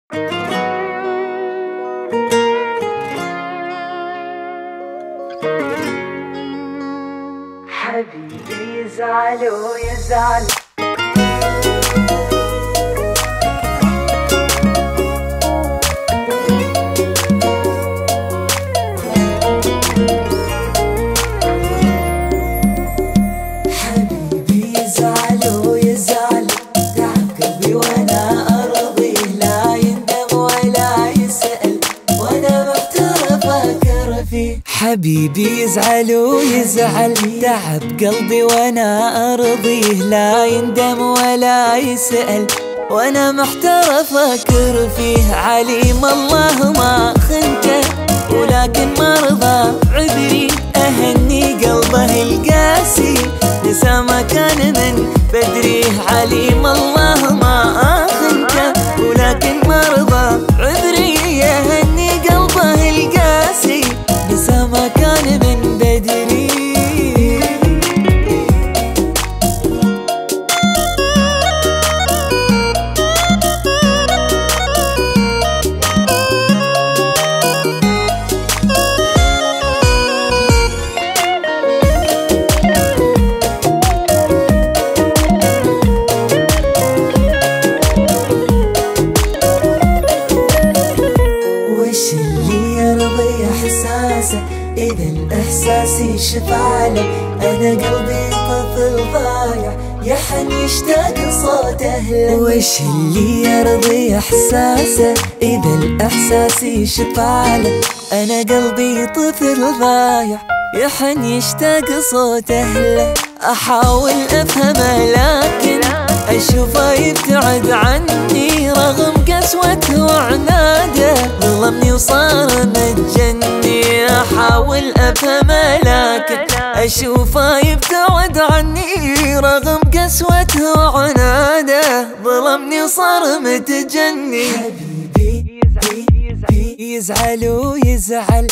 حبيبي يزعل ويزعل حبيبي يزعل ويزعل تعب قلبي وانا ارضيه لا يندم ولا يسأل وانا محتار افكر فيه. حبيبي يزعل ويزعل تعب قلبي وانا ارضيه لا يندم ولا يسأل وانا محتار افكر فيه. عليم الله ما خنته ولكن ما رضى عذري اهني قلبه القاسي نسى ما كان من بدريه. عليم الله ما خنته ولكن ما رضى عذري اهني قلبه القاسي نسى ما كان من بدري. وش اللي يرضي احساسه اذا الاحساس يشف عليه؟ انا قلبي طفل ضايع يحن يشتاق صوت اهله. وش اللي يرضي احساسه اذا الاحساس يشف عليه؟ انا قلبي طفل ضايع يحن يشتاق صوت اهله. احاول افهمه لكن اشوفه يبتعد عني رغم قسوته وعناده ظلمني وصار متجني. احاول افهمه لكن اشوفه يبتعد عني رغم قسوته وعناده ظلمني وصار متجني. حبيبي يزعل ويزعل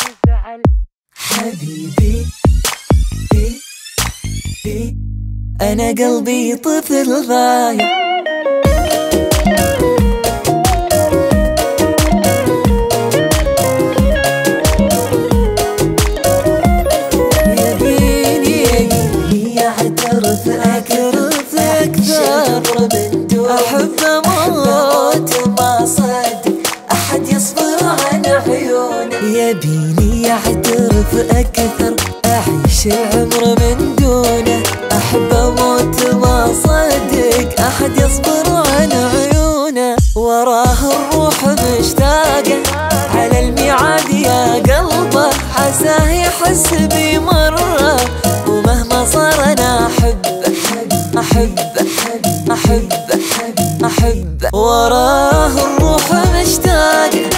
حبيبي أنا قلبي طفل ضايع. يبيني أعترف أكثر من دون أحب أموت وما صدق أحد يصبر عن عيونه. يبيني أعترف أكثر أعيش العمر من دونه أحب أموت ما صدق أحد يصبر عن عيونه. وراه الروح مشتاقة على الميعاد يا قلبه عساه يحس بي مرة ومهما صار أنا أحبه أحبه أحبه أحبه. وراه الروح مشتاقة